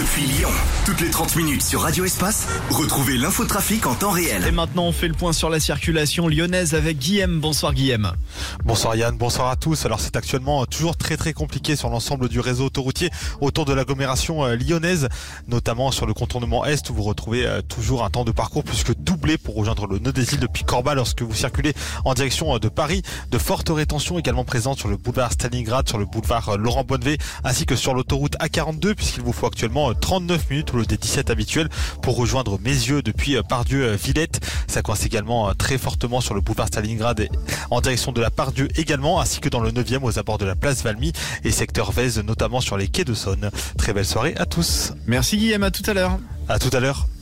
depuis Lyon. Toutes les 30 minutes sur Radio Espace, retrouvez l'infotrafic en temps réel. Et maintenant, on fait le point sur la circulation lyonnaise avec Guillaume. Bonsoir Guillaume. Bonsoir Yann, bonsoir à tous. Alors c'est actuellement toujours très compliqué sur l'ensemble du réseau autoroutier autour de l'agglomération lyonnaise, notamment sur le contournement Est où vous retrouvez toujours un temps de parcours plus que doublé pour rejoindre le nœud des îles depuis Corba lorsque vous circulez en direction de Paris. De fortes rétentions également présentes sur le boulevard Stalingrad, sur le boulevard Laurent Bonnevet ainsi que sur l'autoroute A42 puisqu'il vous faut actuellement 39 minutes au lieu des 17 habituels pour rejoindre Mézieux depuis Pardieu-Villette. Ça coince également très fortement sur le boulevard Stalingrad en direction de la Pardieu également, ainsi que dans le 9e aux abords de la place Valmy et secteur Vèze, notamment sur les quais de Saône. Très belle soirée à tous. Merci Guillaume, à tout à l'heure. À tout à l'heure.